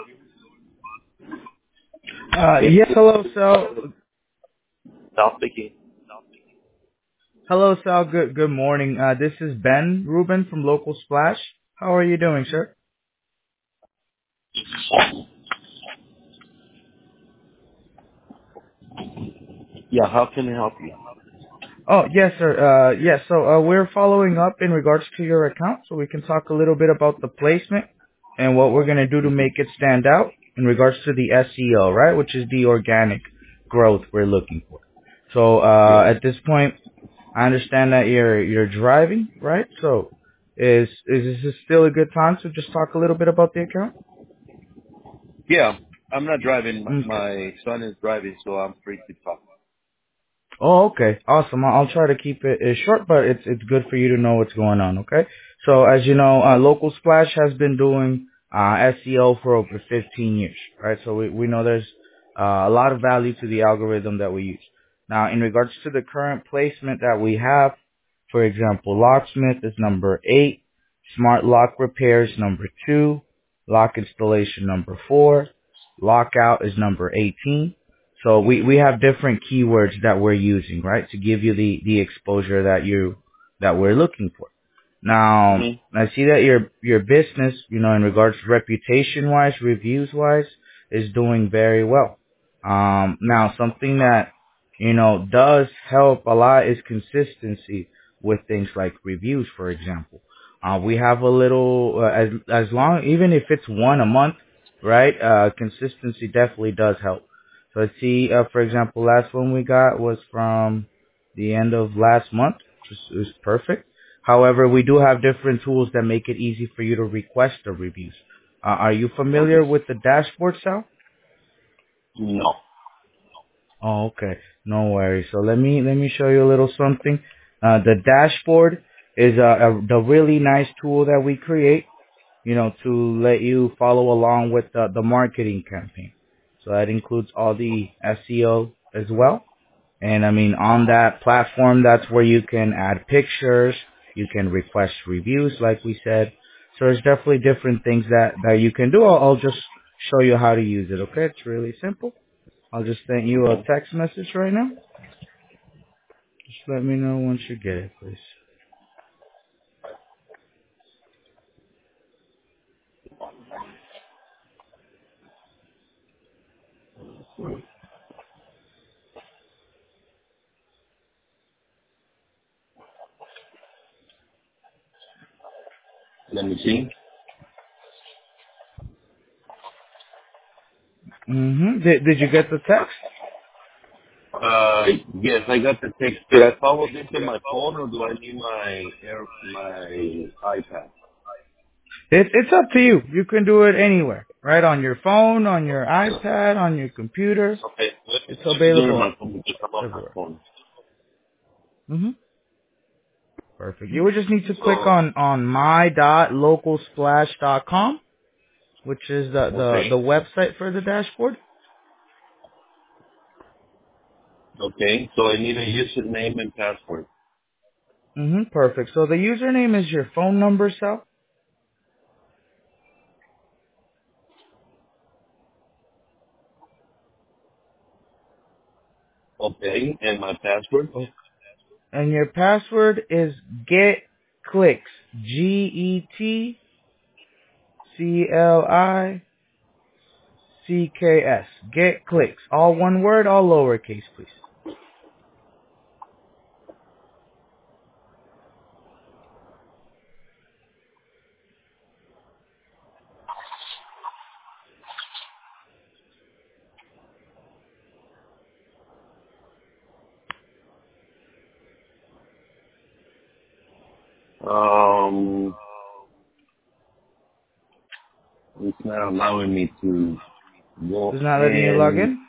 Yes, hello, Sal. Sal speaking. Hello, Sal. Good morning. This is Ben Rubin from Local Splash. How are you doing, sir? Yeah, how can I help you? Oh, yes, sir. Yes, so we're following up in regards to your account, so we can talk a little bit about the placement and what we're gonna do to make it stand out in regards to the SEO, right? Which is the organic growth we're looking for. So Yes. at this point, I understand that you're driving, right? So is this still a good time to just talk a little bit about the account? Yeah, I'm not driving. Okay. My son is driving, so I'm free to talk. Oh, okay. Awesome. I'll try to keep it short, but it's good for you to know what's going on, okay? So as you know, Local Splash has been doing SEO for over 15 years, right? So we know there's a lot of value to the algorithm that we use. Now, in regards to the current placement that we have, for example, Locksmith is number 8, Smart Lock Repairs number 2, Lock Installation number 4, Lockout is number 18. So we have different keywords that we're using, right, to give you the exposure that we're looking for. Now, hmm I see that your business, in regards to reputation wise, reviews wise, is doing very well. Now something that, does help a lot is consistency with things like reviews, for example. We have a little, as long, even if it's one a month, right, consistency definitely does help. So let's see, for example, last one we got was from the end of last month, which is perfect. However, we do have different tools that make it easy for you to request the reviews. Are you familiar Okay. with the dashboard, Sal? No. Oh, okay. No worries. So let me show you a little something. The dashboard is the really nice tool that we create, to let you follow along with the marketing campaign. So that includes all the SEO as well. And I mean, on that platform, that's where you can add pictures, you can request reviews, like we said. So there's definitely different things that you can do. I'll just show you how to use it. Okay, it's really simple. I'll just send you a Okay. text message right now. Just let me know once you get it, please. Let me see. Did you get the text? Uh, yes, I got the text. Did I follow this on my phone or do I need my iPad? It's up to you. You can do it anywhere, right? On your phone, on your iPad, on your computer. Okay, It's let me do it on available my phone because I'm on my everywhere. phone. hmm Perfect. You would just need to click So, on my.localsplash.com, which is the okay, website for the dashboard. okay. So I need a username and password. Perfect. So the username is your phone number, Sal. Okay, and my password. Oh. And your password is get clicks. GETCLICKS. Get clicks. All one word, all lowercase, please. Um, it's not allowing me to go It's not letting you log and in?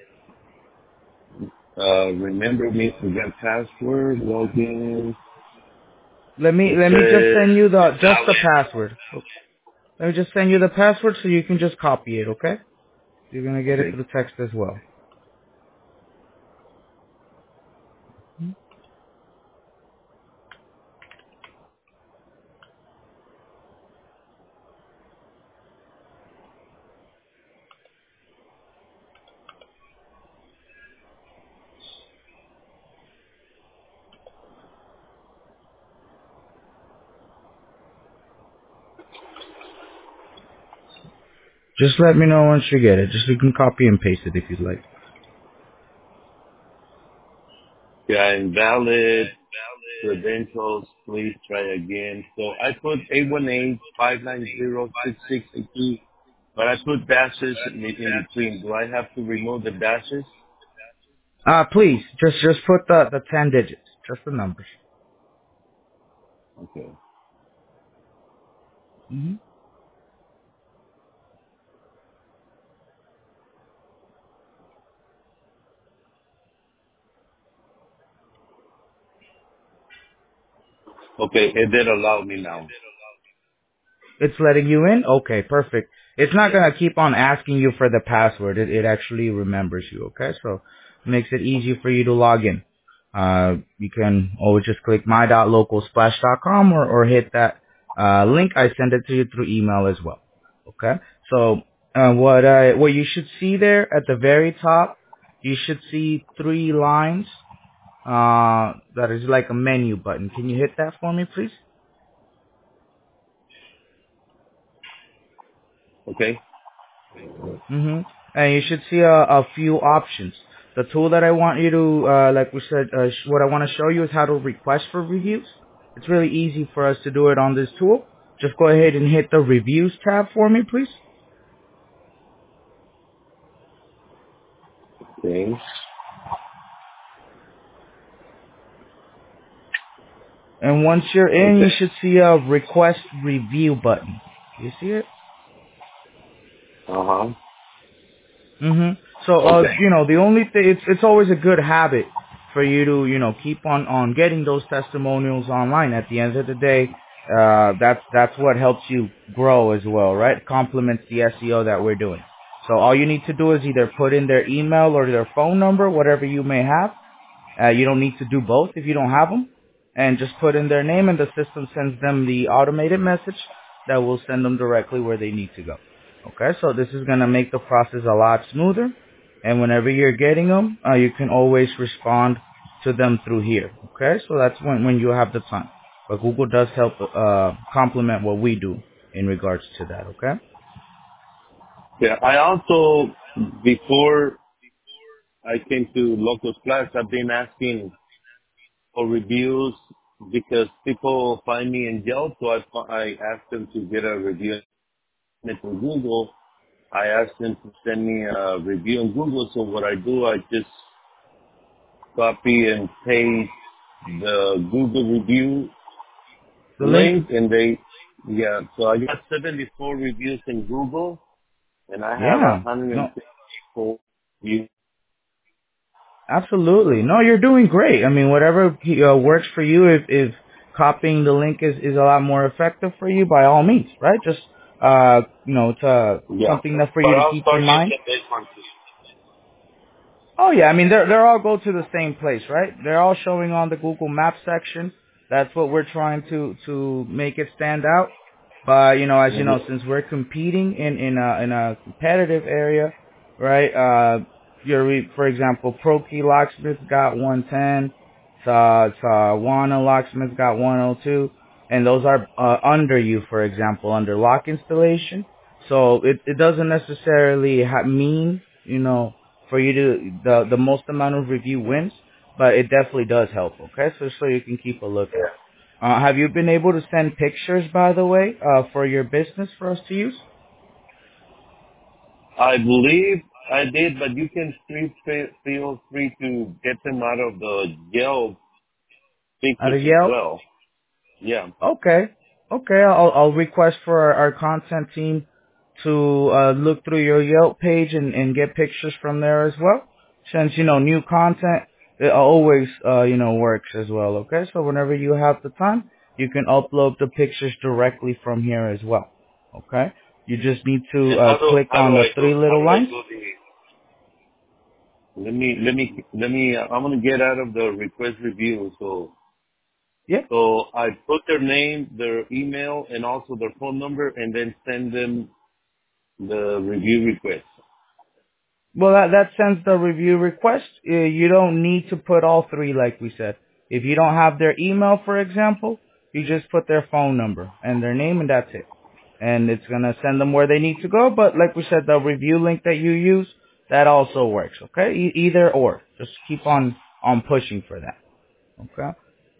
remember me, forget password, login. It Let me just says send you just the invalid. password. Let me just send you the password so you can just copy it, okay? You're gonna get it Okay. through text as well. Just let me know once you get it. Just you can copy and paste it if you'd like. Yeah, invalid credentials. Please try again. So I put 818-590-6682, but I put dashes in between. Do I have to remove the dashes? Please, just put the 10 digits. Just the numbers. Okay. Hmm. Okay, it did allow me now. It's letting you in? Okay, perfect. It's not gonna keep on asking you for the password. It actually remembers you, okay? So it makes it easy for you to log in. You can always just click my.localsplash.com or hit that link. I send it to you through email as well. Okay? So what you should see there at the very top, you should see 3 lines. That is like a menu button. Can you hit that for me, please? Okay? Mm-hmm. And you should see a few options. The tool that I want you to, like we said, what I want to show you is how to request for reviews. It's really easy for us to do it on this tool. Just go ahead and hit the reviews tab for me, please. Okay. And once you're in, you Okay. should see a request review button. You see it? Uh-huh. Mm-hmm. So, Okay. the only thing, it's always a good habit for you to, keep on getting those testimonials online. At the end of the day, that's what helps you grow as well, right? It complements the SEO that we're doing. So all you need to do is either put in their email or their phone number, whatever you may have, you don't need to do both if you don't have them. And just put in their name and the system sends them the automated message that will send them directly where they need to go. Okay, so this is going to make the process a lot smoother. And whenever you're getting them, you can always respond to them through here. Okay, so that's when you have the time. But Google does help complement what we do in regards to that. Okay. Yeah, I also, before I came to Local Splash, I've been asking for reviews because people find me in Yelp, so I asked them to get a review from Google. I asked them to send me a review on Google, so what I do, I just copy and paste the Google review The link. link, and so I got 74 reviews in Google, and I have Yeah. No. 154 reviews. Absolutely. No, you're doing great. I mean, whatever works for you, if copying the link is a lot more effective for you, by all means, right? Just, it's Yeah. something that for But you to I'll keep start in mind. using this one too. Oh yeah, I mean they're all go to the same place, right? They're all showing on the Google Maps section. That's what we're trying to make it stand out. But as you know, Mm-hmm. since we're competing in a competitive area, right? For example, ProKey Locksmith got 110. Wana Locksmith got 102, and those are under you, for example, under lock installation. So it doesn't necessarily mean for you to the most amount of review wins, but it definitely does help. Okay, so you can keep a lookout. Have you been able to send pictures, by the way, for your business for us to use I believe I did, but you can feel free to get them out of the Yelp out pictures of as Yelp? well. Yeah. Okay. Okay. I'll request for our content team to look through your Yelp page and get pictures from there as well. Since new content, it always works as well. Okay. So whenever you have the time, you can upload the pictures directly from here as well. Okay. You just need to And click on the 3 how little do I lines. do the I'm gonna get out of the request review. Yeah. So I put their name, their email, and also their phone number, and then send them the review request. Well, that sends the review request. You don't need to put all 3, like we said. If you don't have their email, for example, you just put their phone number and their name, and that's it. and it's gonna send them where they need to go. But like we said, the review link that you use, that also works. Okay, either or. Just keep on pushing for that. Okay.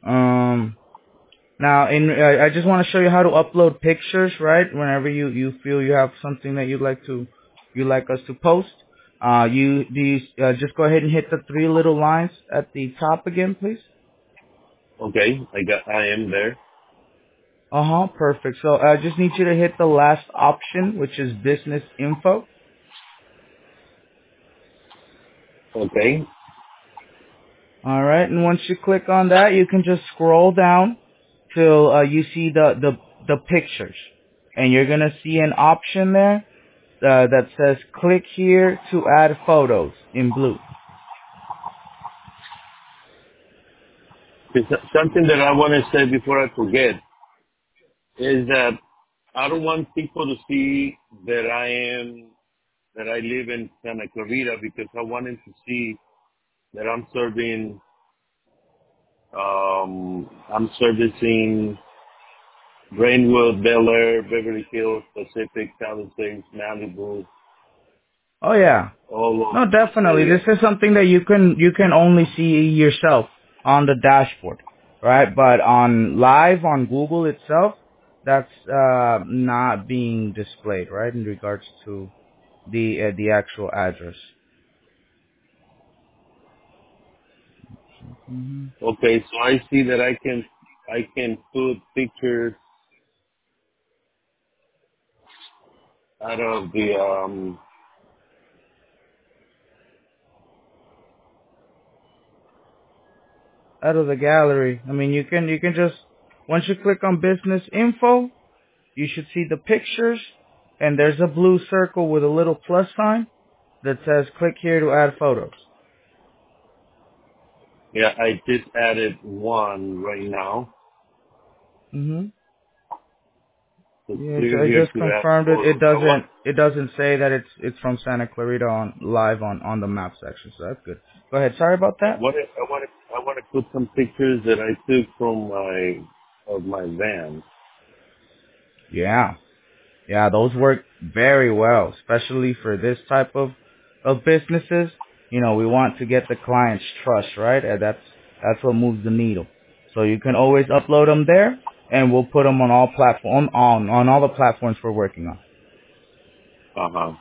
Now, I just want to show you how to upload pictures, right? Whenever you feel you have something that you'd like us to post, just go ahead and hit the three little lines at the top again, please. Okay, I am there. Perfect. So I just need you to hit the last option, which is business info. Okay. All right, and once you click on that, you can just scroll down till you see the pictures, and you're gonna see an option there that says click here to add photos in blue. Something that I want to say before I forget is that I don't want people to see that I live in Santa Clarita, because I want them to see that I'm servicing Rainwood, Bel Air, Beverly Hills, Pacific, Palisades, Malibu, Oh yeah, all of no, those definitely. This areas. is something that you can only see yourself on the dashboard, right? But on live on Google itself, that's not being displayed, right? In regards to the actual address. Hmm. Okay, so I see that I can put pictures out of the Out of the gallery. I mean, you can just once you click on business info, you should see the pictures, and there's a blue circle with a little plus sign that says click here to add photos. yeah, I just added one right now. Hmm. So Yeah, clear I here just to add confirmed it. It photos. doesn't say that it's from Santa Clarita on live on the map section, so that's good. Go ahead. Sorry about that. I want to put some pictures that I took from my van. Yeah. Yeah, those work very well, especially for this type of businesses. You know, we want to get the client's trust, right? And that's what moves the needle. So you can always upload them there, and we'll put them on all on all the platforms we're working on. Uh huh.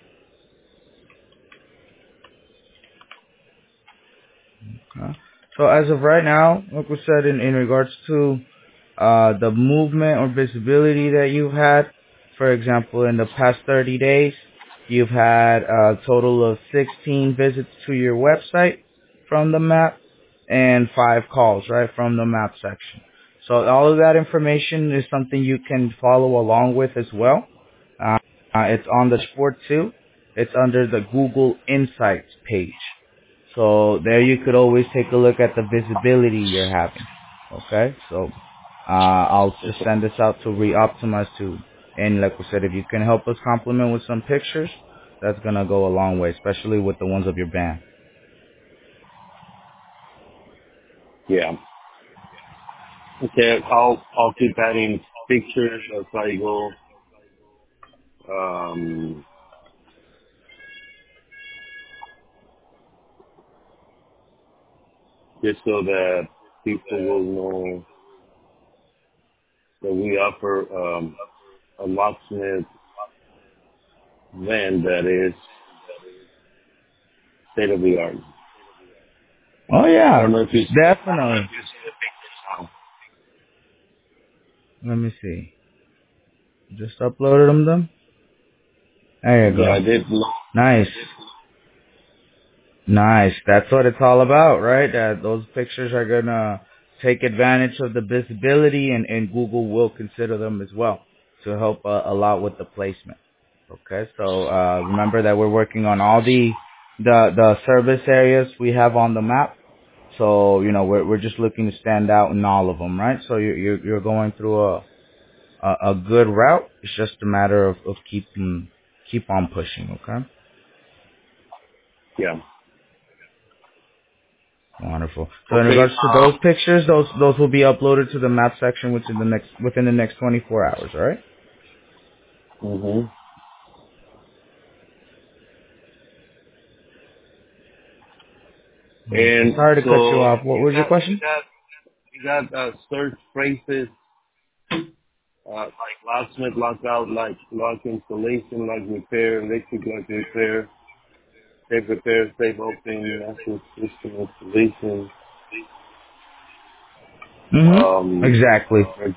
Okay? So as of right now, like we said, in regards to the movement or visibility that you've had. For example, in the past 30 days, you've had a total of 16 visits to your website from the map and 5 calls, right, from the map section. So all of that information is something you can follow along with as well. It's on the sport too. It's under the Google Insights page. So there you could always take a look at the visibility you're having. Okay, so I'll just send this out to re-optimize too. And like we said, if you can help us complement with some pictures, that's gonna go a long way, especially with the ones of your band. Yeah. Okay, I'll keep adding pictures as I go. Um, just so that people will know that we offer a locksmith van that is state of the art. Oh I don't yeah, know if you definitely. see the pictures now. Let me see. Just uploaded them. There you Yeah, go. I did. Nice. Nice. That's what it's all about, right? Those pictures are gonna take advantage of the visibility, and Google will consider them as well to help a lot with the placement. Okay, so remember that we're working on all the service areas we have on the map. So you know we're just looking to stand out in all of them, right? So you're going through a good route. It's just a matter of keep on pushing. Okay. Yeah. Wonderful. So in Okay. regards to those pictures, those will be uploaded to the map section within the next 24 hours. All right. Mm-hmm. Okay. And Sorry to cut you so off. What was your question? you got search phrases like locksmith, lockout, like lock installation, like repair, electric, like repair, safe repair, safe opening, master system installation, Mm-hmm. um, Exactly. emergency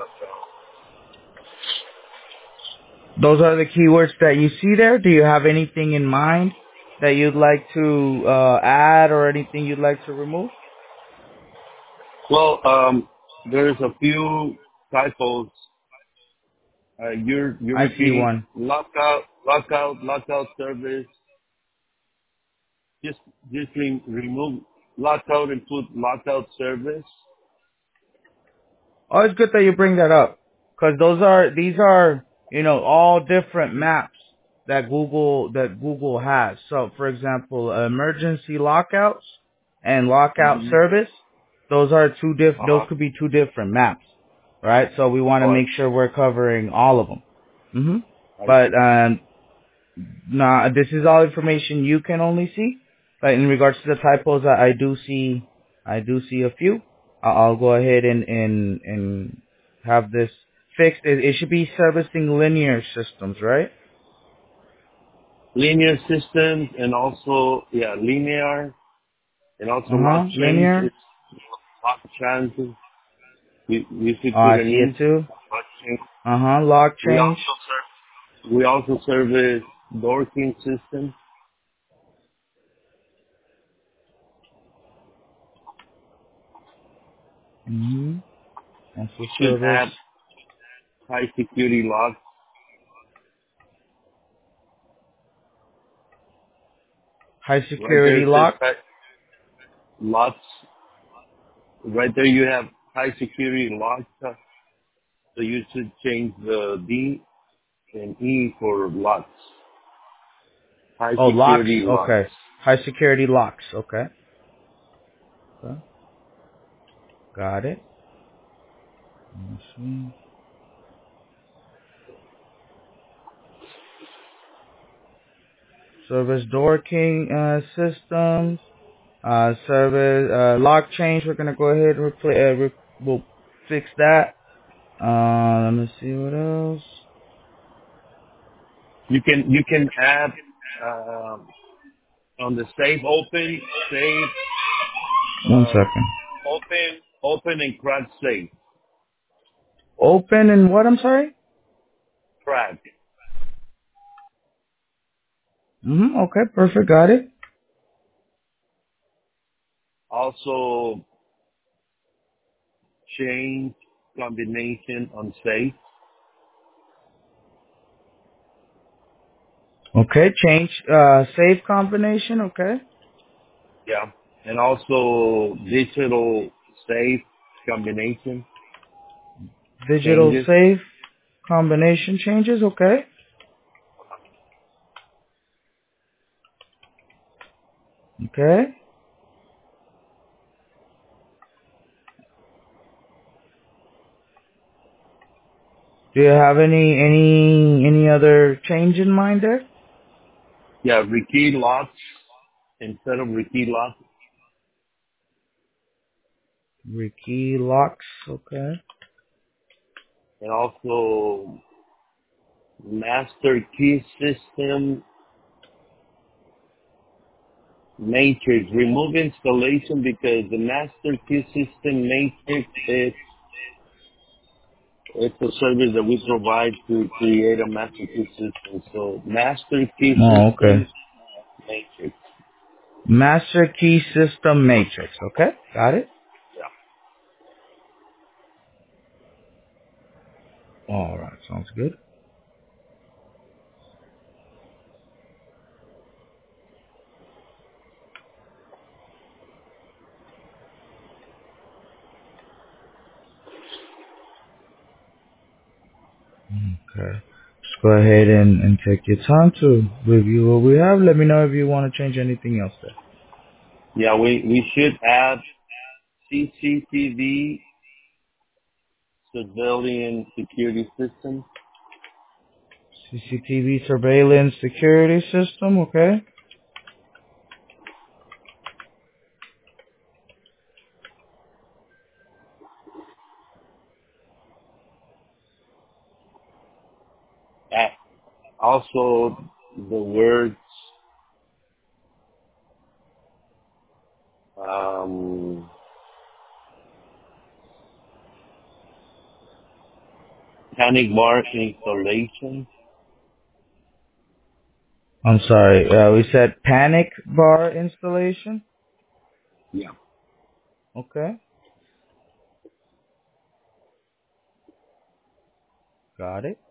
Those are the keywords that you see there. Do you have anything in mind that you'd like to add or anything you'd like to remove? Well, there's a few typos. You're I see repeating one. lockout service. Just remove lockout and put lockout service. Oh, it's good that you bring that up because these are, all different maps that Google has. So, for example, emergency lockouts and lockout Mm-hmm. service, those Uh-huh. could be two different maps, right? So we want to Oh, make sure we're covering all of them. hmm I But, see. nah, this is all information you can only see. But in regards to the typos, I do see a few. I'll go ahead and have this fixed. It should be servicing linear systems, right? Linear systems and also, linear and also lock Linear. changes, lock changes. You should Oh, put I an see it in. too. Lock change. Lock We change. also we also service door key system. Also We should service have high security locks. high Right there security it says locks. locks. Right there you have high security locks. So you should change the D and E for locks. High Oh, locks. security locks. Okay. High security locks. Okay. Okay. Got it. Let's see. Service door king systems. Service lock change. We're gonna go ahead and we'll fix that. Let me see what else. You can add um, on the safe open, safe One uh, second. open and crack safe. Open and what? I'm sorry. Crack. Okay. Perfect. Got it. Also change combination on safe. Okay. Change save combination. Okay. Yeah. And also digital safe combination Digital changes. save combination changes. Okay. Okay. Do you have any other change in mind there? Yeah, rekey locks instead of rekey locks. Rekey locks. Okay. And also master key system matrix. Remove installation because the master key system matrix is it's a service that we provide to create a master key system. So master key Oh, okay. system matrix. Master key system matrix. Okay. Got it. Yeah. All right. Sounds good. Okay. Just go ahead and take your time to review what we have. Let me know if you want to change anything else there. Yeah, we should add CCTV civilian security system. CCTV surveillance security system. Okay. Also, the words um, panic bar installation. I'm sorry. We said panic bar installation. Yeah. Okay. Got it.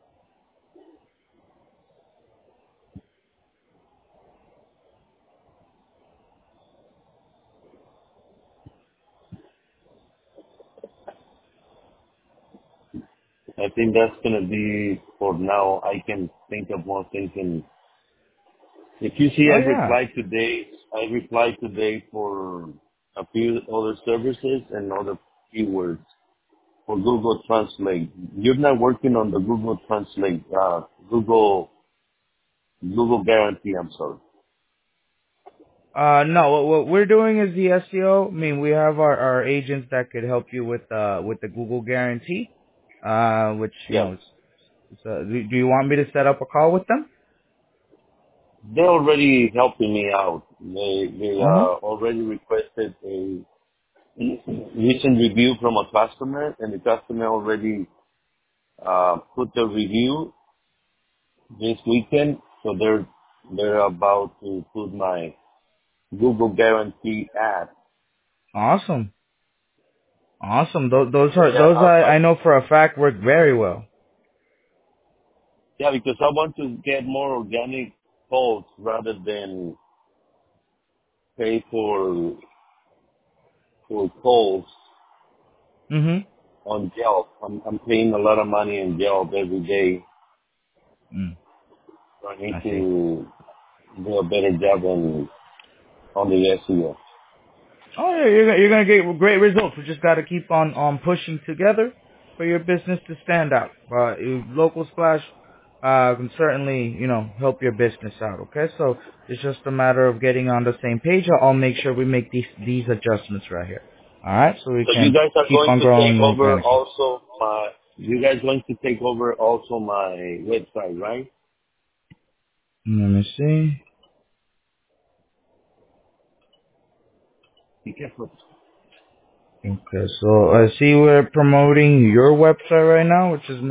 I think that's gonna be for now. I can think of more things. And if you see, Oh yeah. I replied today for a few other services and other keywords for Google Translate. You're not working on the Google Translate, Google Guarantee. I'm sorry. No, what we're doing is the SEO. I mean, we have our agents that could help you with the Google guarantee. Which, you Yeah, know, do you want me to set up a call with them? they're already helping me out. They Mm-hmm. already requested a recent review from a customer, and the customer already put the review this weekend. So they're about to put my Google Guarantee ad. Awesome. Awesome. Yeah, Those I know for a fact work very well. yeah, because I want to get more organic posts rather than pay for posts Mm-hmm. on Yelp. I'm paying a lot of money in Yelp every day. Mm, So I need I see. to do a better job on the SEO. Oh yeah, you're gonna get great results. We just got to keep on pushing together for your business to stand out. Local Splash can certainly, you know, help your business out. Okay, so it's just a matter of getting on the same page. I'll make sure we make these adjustments right here. All right, so we So you can guys are keep going on to take growing over organically. also you guys going to take over also my website, right? Let me see. Be careful. Okay, so I see we're promoting your website right now, which is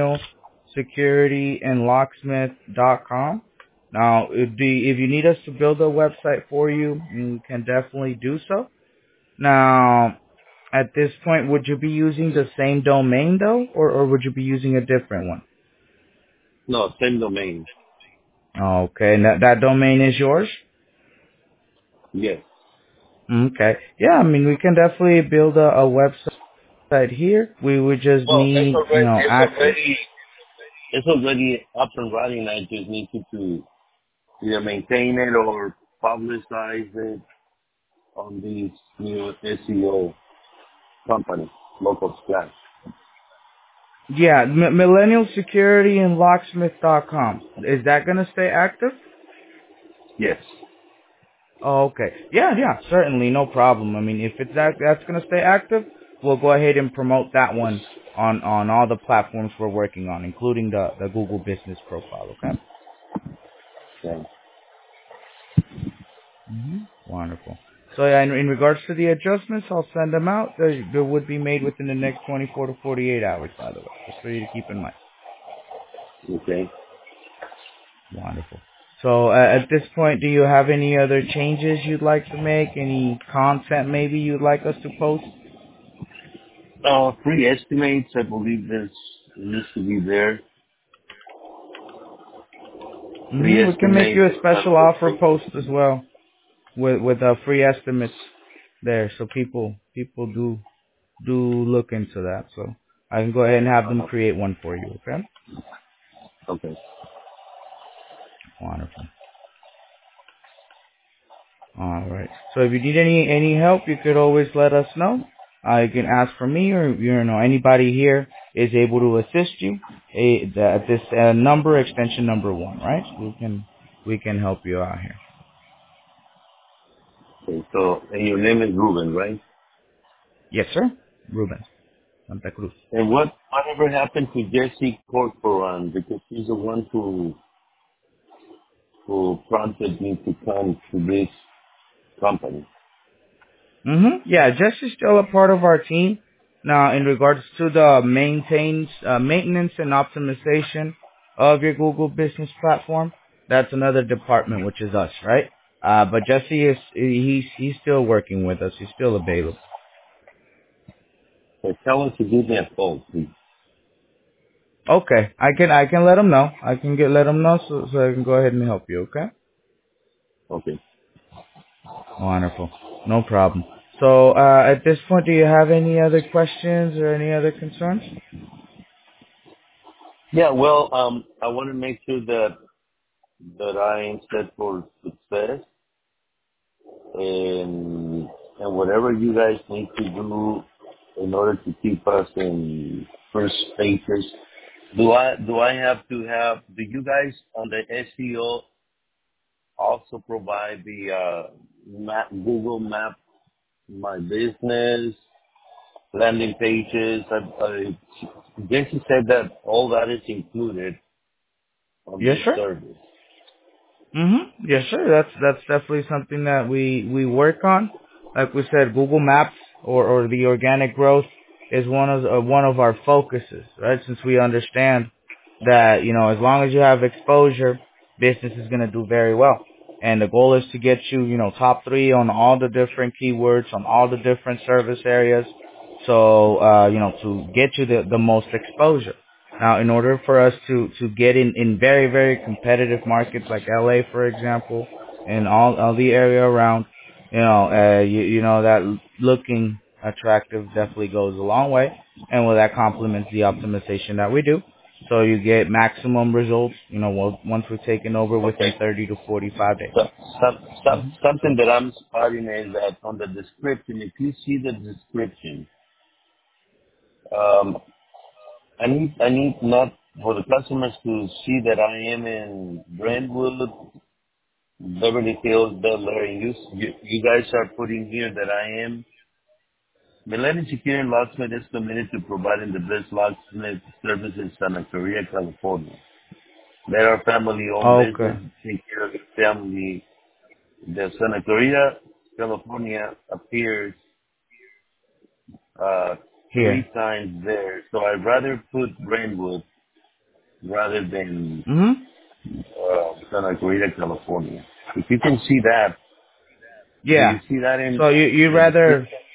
millennialsecurityandlocksmith.com. Now, if you need us to build a website for you, you can definitely do so. Now, at this point, would you be using the same domain though, or would you be using a different one? No, same domain. Okay, and that domain is yours? Yes. Okay. Yeah, I mean, we can definitely build a website here. We would just Well, need, you know, access. it's already up and running. I just need to either maintain it or publicize it on this new SEO company, Local Splash. Yeah, Millennial Security and Locksmith.com. Is that going to stay active? Yes. Oh, okay. Yeah, yeah, certainly, no problem. I mean, if that's going to stay active, we'll go ahead and promote that one on all the platforms we're working on, including the Google Business Profile. Okay. Yeah. Wonderful. So yeah, in regards to the adjustments, I'll send them out. They would be made within the next 24 to 48 hours, by the way, just for you to keep in mind. Okay. Wonderful. So at this point, do you have any other changes you'd like to make? Any content maybe you'd like us to post? Free estimates, I believe it needs to be there. Free We can make estimates you a and special offer transportation. post as well with free estimates there, so people do look into that. So I can go ahead and have them Uh-huh. create one for you. Okay. Okay. Wonderful. All right. So if you need any help, you could always let us know. you can ask for me, or anybody here is able to assist you. At this number, extension number 1, right? We can help you out here. Okay, so, and your name is Ruben, right? Yes, sir. Ruben Santa Cruz. And whatever happened to Jesse Corcoran? Because he's the one who prompted me to come to this company. Yeah, Jesse's still a part of our team. Now, in regards to the maintenance and optimization of your Google Business Platform, that's another department, which is us, right? But Jesse he's still working with us. He's still available. So tell him to give me a call, please. Okay, I can let him know. I can let him know so I can go ahead and help you. Okay. Okay. Wonderful. No problem. So at this point, do you have any other questions or any other concerns? Yeah, well, I want to make sure that I am set for success, and whatever you guys need to do in order to keep us in first pages. Do I have to have? Do you guys on the SEO also provide the Google Map My Business landing pages? Jesse said that all that is included on Yes, this sir. service. Yes, sir. That's definitely something that we work on. Like we said, Google Maps or the organic growth is one of our focuses, right? Since we understand that as long as you have exposure, business is going to do very well. And the goal is to get you top 3 on all the different keywords on all the different service areas. So to get you the most exposure. Now, in order for us to get in very, very competitive markets like LA, for example, and all the area around, that looking attractive definitely goes a long way. And well, that complements the optimization that we do. So you get maximum results, once we're taken over Okay. within 30 to 45 days. So, hmm something that I'm spotting is that on the description, if you see the description, um, I need not for the customers to see that I am in Brentwood, Beverly Hills, Bel Air. You guys are putting here that I am. Millennium Security Locksmith is committed to providing the best locksmith service in Santa Clarita, California. They are family-owned Okay. business, take care of the family. The Santa Clarita, California appears three Here. times there, so I'd rather put Brentwood rather than hmm Santa Clarita, California. If you can see that, do you Yeah. see that in So you the rather, description?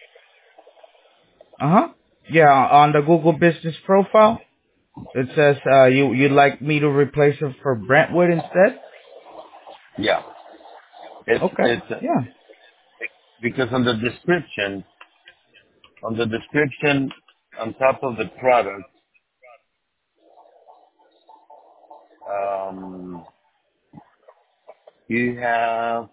yeah, on the Google Business profile, it says you'd like me to replace it for Brentwood instead? Yeah, Okay. it's Yeah. because on the description on top of the product, um, you have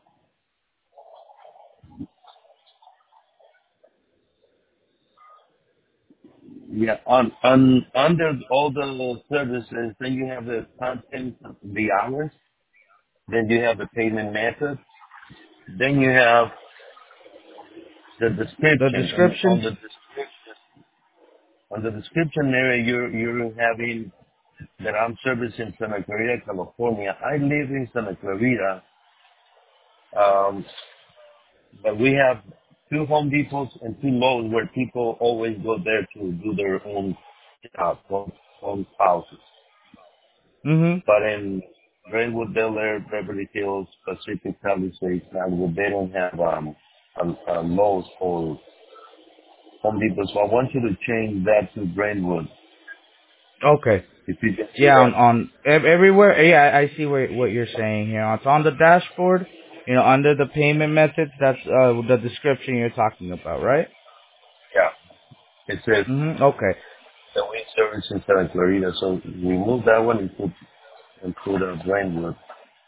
yeah on under all the services, then you have the content, the hours, then you have the payment method, then you have the The description, and description? on the description area, you're having that I'm servicing Santa Clarita, California. I live in Santa Clarita, um, but we have two Home Depots and two Lowe's where people always go there to do their own own houses. hmm But in Brentwood, Bel Air, Beverly Hills, Pacific Palisades, Malibu, they don't have a Lowe's or Home Depot. So I want you to change that to Brentwood. Okay. If you can see Yeah, that. everywhere. Yeah, I see what you're saying here. It's on the dashboard. Under the payment methods. That's the description you're talking about, right? Yeah. It says Okay. that we service in Santa Clarita. So remove that one and put Brentwood.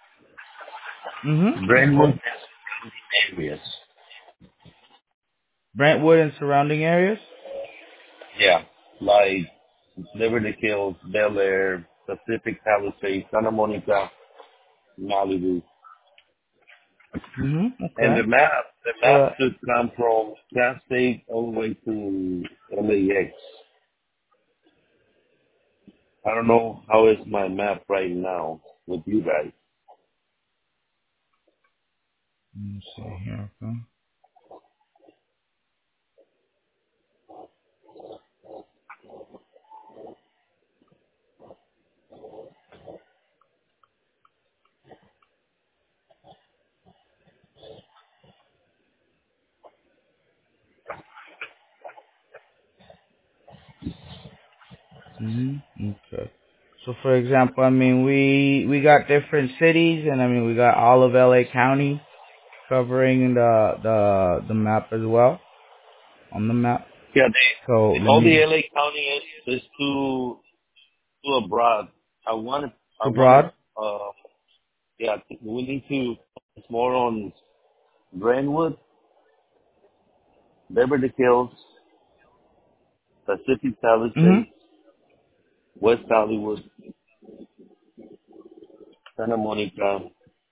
Brentwood Okay. is areas. Brentwood and surrounding areas? Yeah, like Beverly Hills, Bel Air, Pacific Palisades, Santa Monica, Malibu. And Okay. the So map should come from Cal State all the way to LAX. I don't know how is my map right now with you guys. let me see here. Okay. Okay. So for example, I mean, we got different cities, and I mean, we got all of LA County covering the map as well on the map. Yeah, So let all the me LA County is too abroad. I too wanted, broad. uh, yeah, we need to focus more on Brentwood, Beverly Hills, Pacific Palisades, West Hollywood, Santa Monica,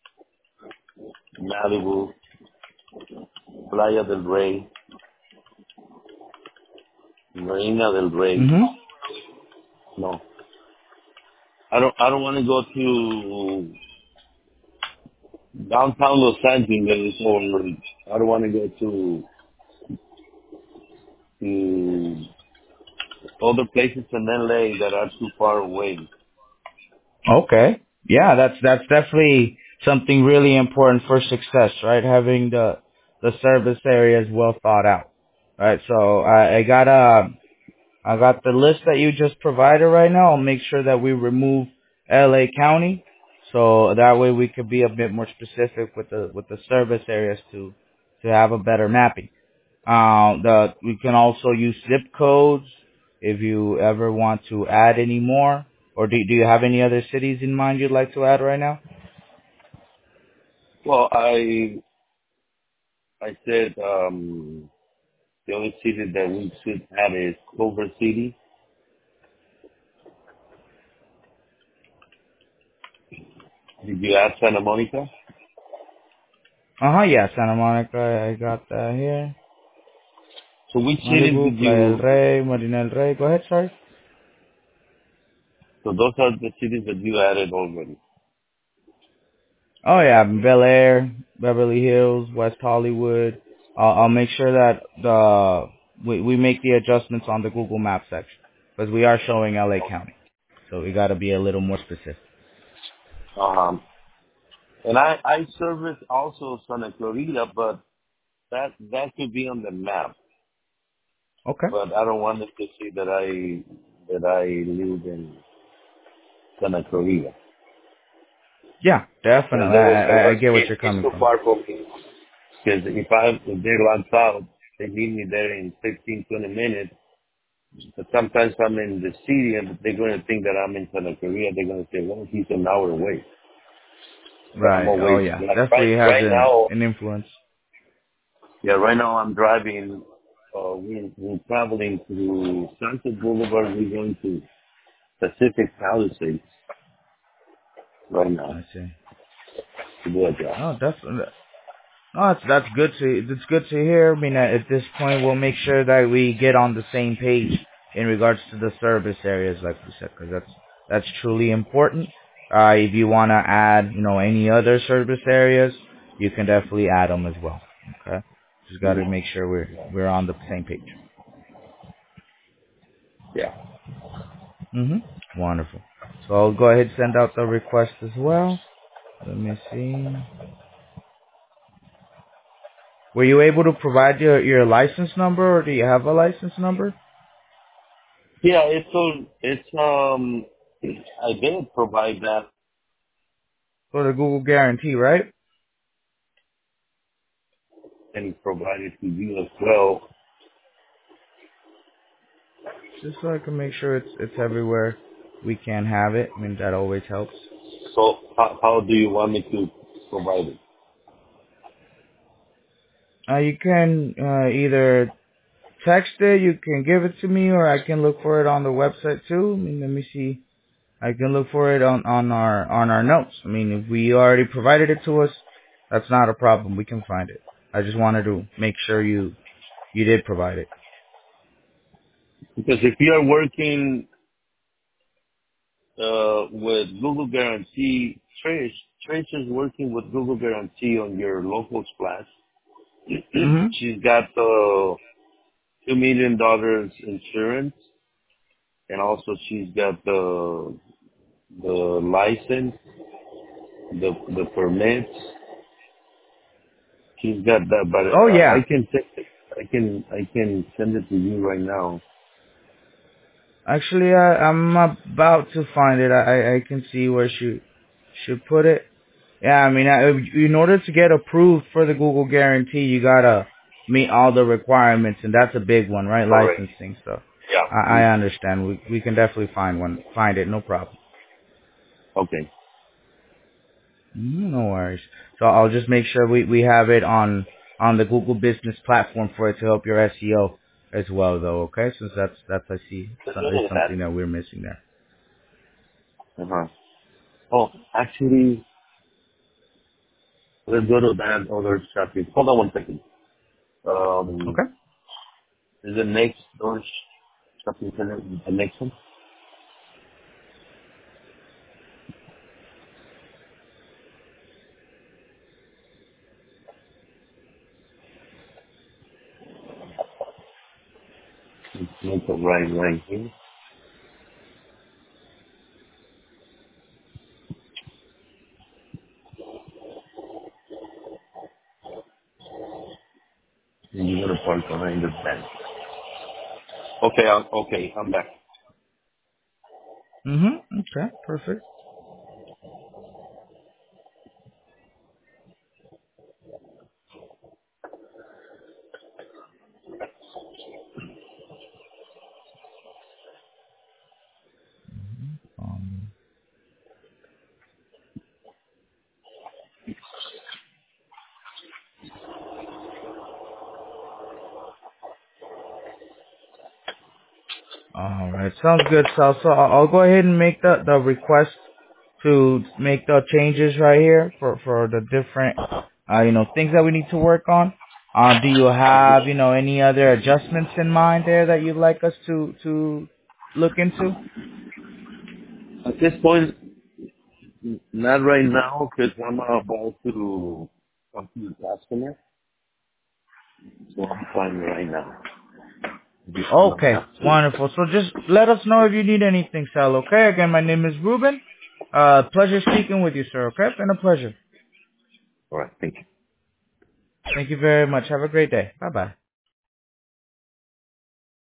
Malibu, Playa del Rey, Marina del Rey. Mhm. No, I don't want to go to downtown Los Angeles, or I don't want to go to other places in LA that are too far away. Okay. Yeah, that's definitely something really important for success, right? Having the service areas well thought out, right? So I got the list that you just provided right now. I'll make sure that we remove LA County, so that way we could be a bit more specific with the service areas to have a better mapping. We can also use zip codes if you ever want to add any more. Or do you have any other cities in mind you'd like to add right now? Well, I said the only city that we should add is Culver City. Did you add Santa Monica? Yeah, Santa Monica, I got that here. So which cities Malibu, did Playa del you? Rey, Marina del Rey. Go ahead, sorry. So those are the cities that you added already. Oh yeah, Bel Air, Beverly Hills, West Hollywood. I'll make sure that we make the adjustments on the Google Maps section because we are showing LA County, so we got to be a little more specific. And I service also Santa Clarita, but that could be on the map. Okay. But I don't want them to see that I live in Santa Clarita. Yeah, Because definitely. I get what you're it's coming too from. far from me. Because if they're locked out, they need me there in 15, 20 minutes. But sometimes I'm in the city and they're going to think that I'm in Santa Clarita. They're going to say, well, he's an hour away. But I'm Right. Oh away. yeah, Like definitely has right now, an influence. yeah, right now I'm driving. We're traveling through Sunset Boulevard. We're going to Pacific Palisades right now I see. to do a job. Oh, definitely. Oh, that's good to hear. I mean, at this point, we'll make sure that we get on the same page in regards to the service areas, like we said, because that's truly important. If you want to add, any other service areas, you can definitely add them as well. Okay, just got to make sure we're on the same page. Yeah. Wonderful. So I'll go ahead and send out the request as well. Let me see. Were you able to provide your license number, or do you have a license number Yeah, I did provide that for the Google guarantee, right? and provided to you as well. Just so I can make sure it's everywhere we can have it. I mean, that always helps. So how do you want me to provide it? You can either text it, you can give it to me, or I can look for it on the website too. I mean, let me see. I can look for it on our notes. I mean, if we already provided it to us, that's not a problem. We can find it. I just wanted to make sure you did provide it. Because if you are working with Google Guarantee, Trish is working with Google Guarantee on your local splash. Mhm. She's got the $2 million insurance, and also she's got the license, the permits. She's got that, but Oh I yeah. can send it. I can send it to you right now. Actually, I'm about to find it. I can see where she should put it. Yeah, I mean, in order to get approved for the Google guarantee, you gotta meet all the requirements, and that's a big one, right? Correct. Licensing. So Yeah. I understand. We can definitely find it, no problem. Okay. No worries. So I'll just make sure we have it on the Google Business platform for it to help your SEO as well, though. Okay, since that's I see Let's is go with something that. that we're missing there. Uh-huh. Oh, actually, let's go to that other shopping. Hold on one second. Um, Okay. is the next door shopping center the next one? It's not the right here. And you're gonna park behind the bank. Okay, I'm back. Okay. Perfect. Um, all right. Sounds good, Sal. So I'll go ahead and make the request to make the changes right here for the different things that we need to work on. Do you have any other adjustments in mind there that you'd like us to look into? At this point, not right now, because I'm about to talk to the customer, so I'm fine right now. I don't Okay, have to. wonderful. So just let us know if you need anything, Sal. Okay. Again, my name is Ruben. Pleasure speaking with you, sir. Okay, been a pleasure. All right, thank you. Thank you very much. Have a great day. Bye bye.